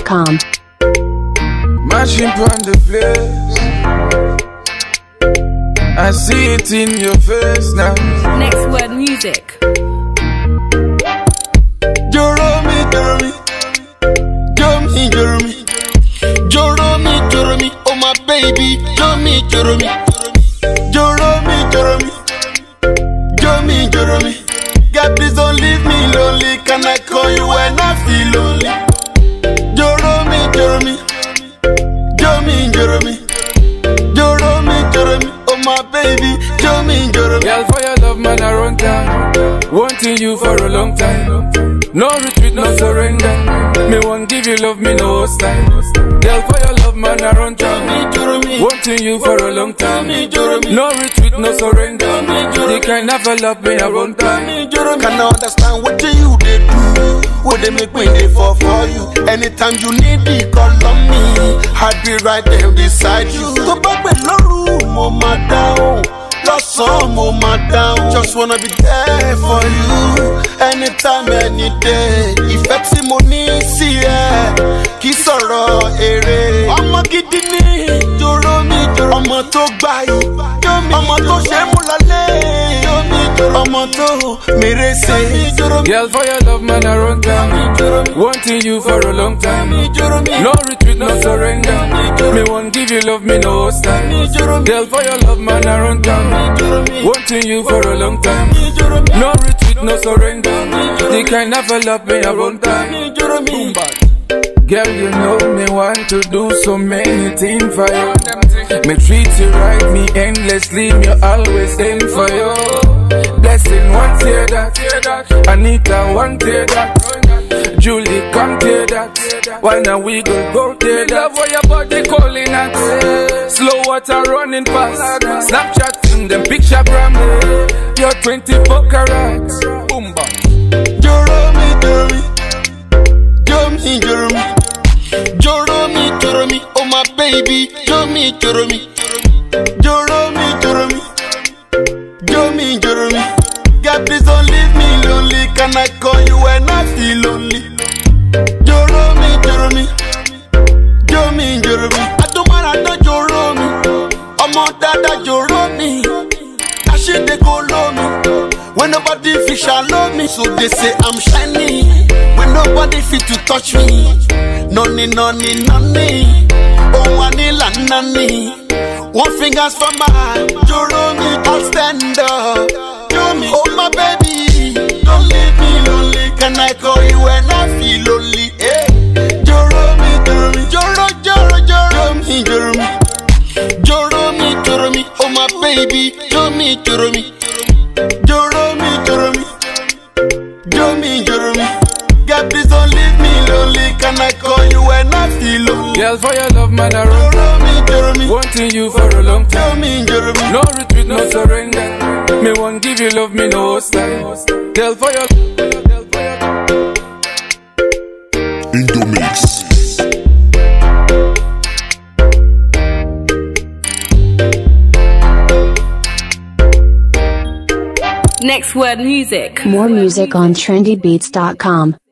trendybeats.com. Mashing on the place, I see it in your face now. Next word music. Joromi, Joromi, Joromi, Joromi, Joromi, Joromi, oh my baby, Joromi, Joromi, Joromi, Joromi, Joromi, Joromi. God, please don't leave me lonely. Can I call you when I feel lonely? Joromi, Joromi, Joromi, Joromi, Joromi, Joromi, oh my baby, Joromi, Joromi. Girl, for your love, man, I run down, wanting you for a long time. No retreat, no surrender. Me won't give you love, me no style. Girl, for your love, man, I run down, wanting you for a long time. No retreat, no surrender. The kind of a love me I run down. Can I understand what you they do? What they make me they fall for you? Anytime you need me, call on me. I'll be right there beside you. Go back below, mama down. Lost some mama down. Just wanna be there for you. Anytime, any day. Effects money, see ya. Kiss or ere. I'ma get the knee. Joromi, I'ma talk by you. I'ma talk shemulale. I'ma talk mere say. Girl, for your love, man, I run down. Wanting you for a long time. No retreat, no surrender. Me won't give you love, me no style. Girl, for your love, man, I run down. Wanting you for a long time. No retreat, no surrender. The kind of a love me I run down. Girl, you know me want to do so many things for you. Me treat you right, me endlessly, me always stand for you. Blessing, one tear that. Anita, one tear that. Julie, come tear that. Why now we go tear that. Love where your body calling at. Slow water running fast. Snapchat in them picture gram. You're 24 carats. Boomba. Joromi, Joromi, Joromi, Joromi, Joromi, Joromi, oh my baby, Joromi, Joromi, Joromi, Joromi, Joromi, Joromi. God, please don't leave me lonely. Can I call you when I feel lonely? Joromi, Joromi, Joromi, Joromi. I don't mind, I Joromi. I'm on that Joromi. That shit they go low me. When nobody fit shall love me, so they say I'm shiny. When nobody fit to touch me, noni, noni, noni. Oh, wanila, nani. One finger's for my Joromi, I'll stand up. Joromi, oh my baby, don't leave me lonely. Can I call you when I feel lonely? Eh? Joromi, Joromi, Joromi, Joromi, Joromi, Joromi, oh my baby, Joromi, Joromi, Joromi, Joromi, Joromi, Joromi. God, please don't leave me lonely. Can I call you when I feel lonely? Girl, for your love, man, I run. Joromi, wanting you for a long time. Joromi, no retreat, no surrender. Me won't give you love, me no style. Girl, for your Indomix. Next word music. More music on trendybeats.com.